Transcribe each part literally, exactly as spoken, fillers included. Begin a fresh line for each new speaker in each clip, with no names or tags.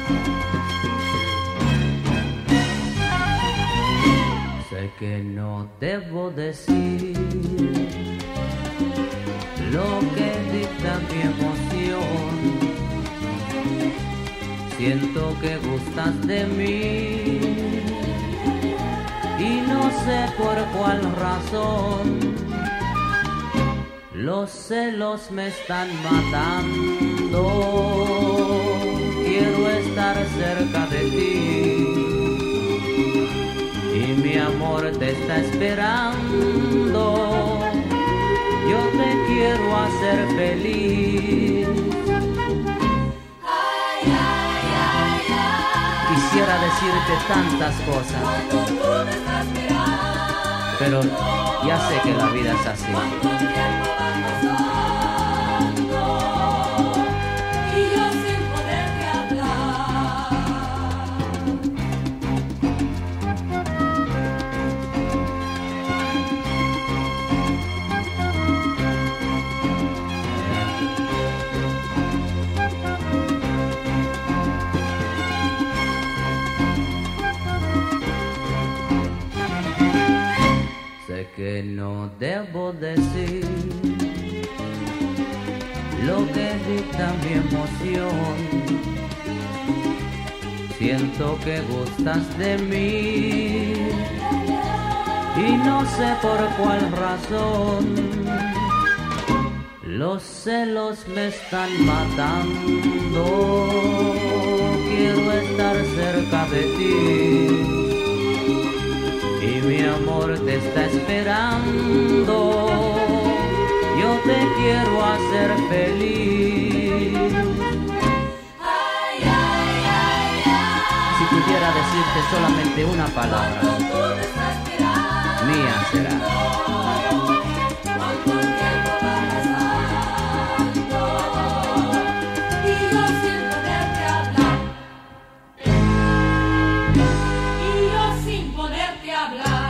Sé que no debo decir lo que dicta mi emoción. Siento que gustas de mí y no sé por cuál razón. Los celos me están matando. Quiero estar cerca de ti y mi amor te está esperando. Yo te quiero hacer feliz.
Ay, ay, ay, ay.
Quisiera decirte tantas cosas,
Cuando tú me estás esperando,
pero ya sé que la vida es así.
cuánto tiempo va pasando y yo sin poderte hablar.
Sé que no debo decir lo que dicta mi emoción. Siento que gustas de mí y no sé por cuál razón. Los celos me están matando. Quiero estar cerca de ti y mi amor te está esperando. Yo te quiero hacer feliz.
Ay, ay, ay, ay.
Si pudiera decirte solamente una palabra,
Cuando tú me estás esperando,
mía será.
cuánto tiempo va pasando y yo sin poderte hablar. Y yo sin poderte hablar.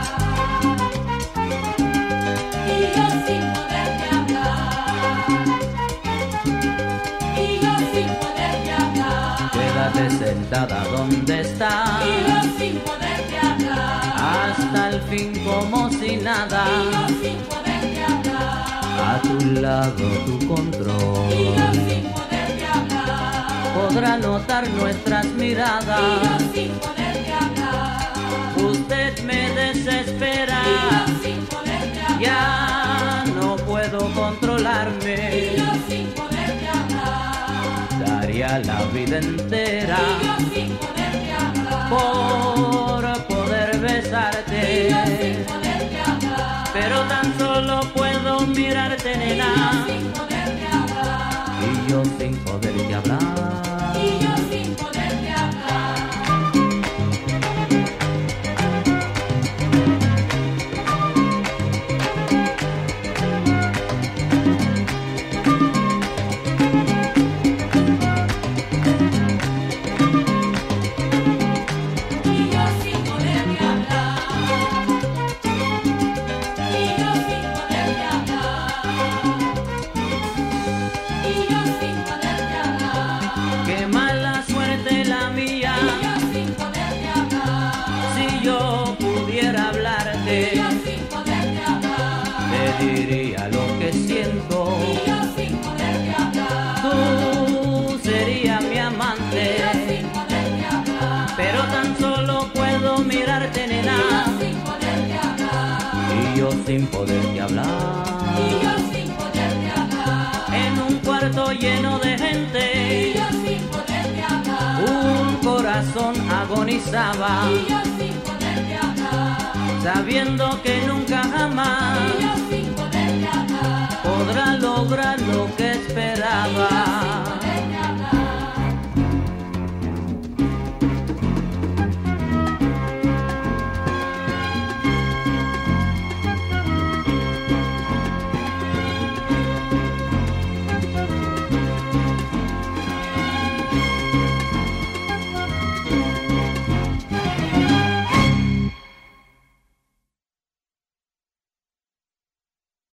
Y yo sin poderte hablar. Y yo sin poderte hablar.
Quédate sentada donde estás,
Y yo sin poderte hablar.
hasta el fin como si nada.
Y yo sin poderte hablar.
A tu lado tu
Y yo
control
sin poderte hablar.
podrá notar nuestras
Y yo
miradas.
sin poderte hablar.
Usted me desespera,
Y yo sin poderte hablar.
ya no puedo
Y
controlarme.
yo sin poderte hablar.
Daría la vida entera
Y yo sin poderte hablar.
por poder
Y
besarte,
yo sin poderte hablar.
pero tan solo puedo mirarte, nena,
Sin poderte hablar.
y yo sin poderte hablar.
Y yo sin poderte hablar. Y yo sin poderte hablar. Y yo sin poderte hablar. Y yo sin poderte hablar.
Qué mala suerte la
Y
mía,
yo sin poderte hablar.
si yo pudiera
Y
hablarte,
yo sin poderte hablar.
te diría lo que siento.
Y yo sin poderte hablar.
Tú serías mi
Y
amante,
yo sin poderte hablar.
pero tan solo puedo mirarte,
Y
nena,
yo sin poderte hablar.
y yo sin poderte hablar.
Y yo sin poderte hablar.
En un cuarto lleno de
Y
gente,
yo sin poderte hablar.
un corazón agonizaba,
Y yo sin poderte hablar.
sabiendo que nunca jamás
Y yo sin poderte hablar.
podrá lograr lo que esperaba.
Y yo sin